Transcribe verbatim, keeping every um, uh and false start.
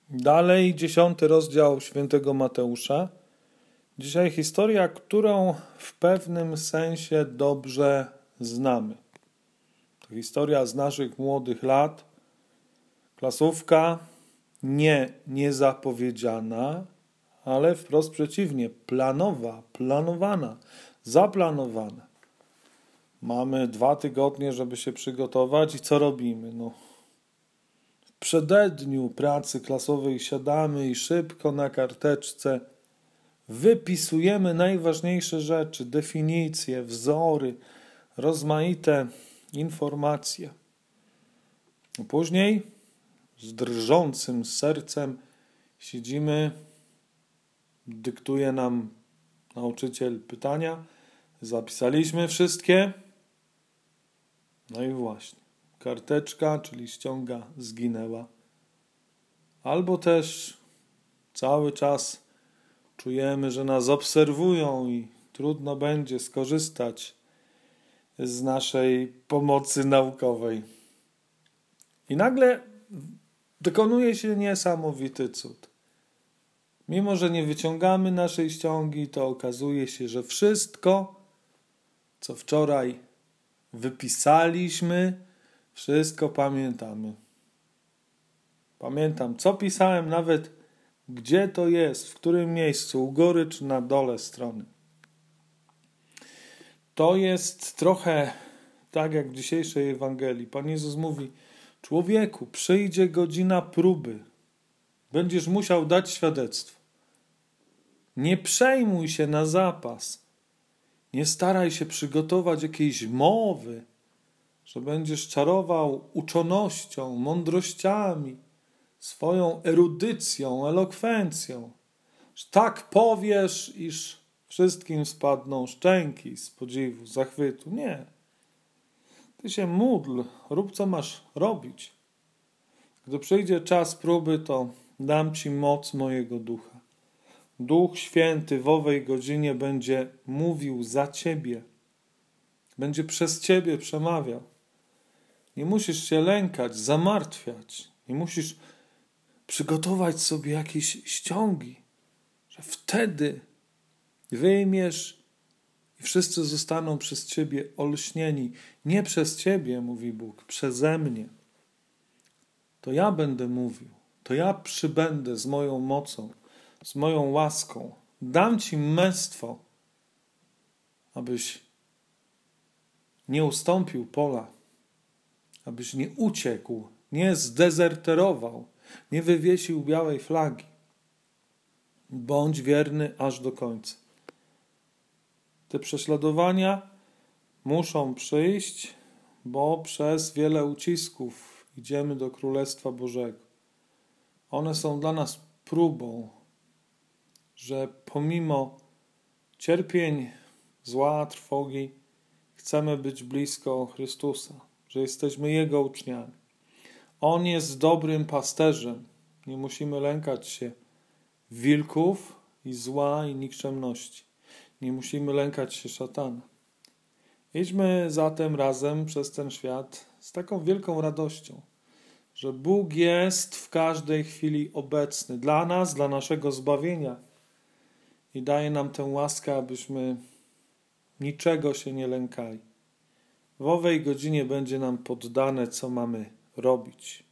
Dalej dziesiąty rozdział świętego Mateusza. Dzisiaj historia, którą w pewnym sensie dobrze znamy. To historia z naszych młodych lat. Klasówka nie niezapowiedziana, ale wprost przeciwnie, planowa, planowana, zaplanowana. Mamy dwa tygodnie, żeby się przygotować i co robimy? No, w przededniu pracy klasowej siadamy i szybko na karteczce wypisujemy najważniejsze rzeczy, definicje, wzory, rozmaite informacje. Później z drżącym sercem siedzimy, dyktuje nam nauczyciel pytania, zapisaliśmy wszystkie, no i właśnie, karteczka, czyli ściąga, zginęła. Albo też cały czas czujemy, że nas obserwują i trudno będzie skorzystać z naszej pomocy naukowej. I nagle dokonuje się niesamowity cud. Mimo że nie wyciągamy naszej ściągi, to okazuje się, że wszystko, co wczoraj wypisaliśmy, wszystko pamiętamy. Pamiętam, co pisałem, nawet gdzie to jest, w którym miejscu, u góry czy na dole strony. To jest trochę tak jak w dzisiejszej Ewangelii. Pan Jezus mówi: człowieku, przyjdzie godzina próby. Będziesz musiał dać świadectwo. Nie przejmuj się na zapas. Nie staraj się przygotować jakiejś mowy, że będziesz czarował uczonością, mądrościami, swoją erudycją, elokwencją. Że tak powiesz, iż wszystkim spadną szczęki z podziwu, zachwytu. Nie. Ty się módl, rób co masz robić. Gdy przyjdzie czas próby, to dam ci moc mojego ducha. Duch Święty w owej godzinie będzie mówił za ciebie. Będzie przez ciebie przemawiał. Nie musisz się lękać, zamartwiać. Nie musisz przygotować sobie jakieś ściągi, że wtedy wyjmiesz i wszyscy zostaną przez ciebie olśnieni. Nie przez ciebie, mówi Bóg, przeze mnie. To ja będę mówił, to ja przybędę z moją mocą, z moją łaską. Dam ci męstwo, abyś nie ustąpił pola, abyś nie uciekł, nie zdezerterował, nie wywiesił białej flagi. Bądź wierny aż do końca. Te prześladowania muszą przyjść, bo przez wiele ucisków idziemy do Królestwa Bożego. One są dla nas próbą, że pomimo cierpień, zła, trwogi, chcemy być blisko Chrystusa, że jesteśmy Jego uczniami. On jest dobrym pasterzem. Nie musimy lękać się wilków i zła i nikczemności. Nie musimy lękać się szatana. Idźmy zatem razem przez ten świat z taką wielką radością, że Bóg jest w każdej chwili obecny dla nas, dla naszego zbawienia i daje nam tę łaskę, abyśmy niczego się nie lękali. W owej godzinie będzie nam poddane, co mamy robić.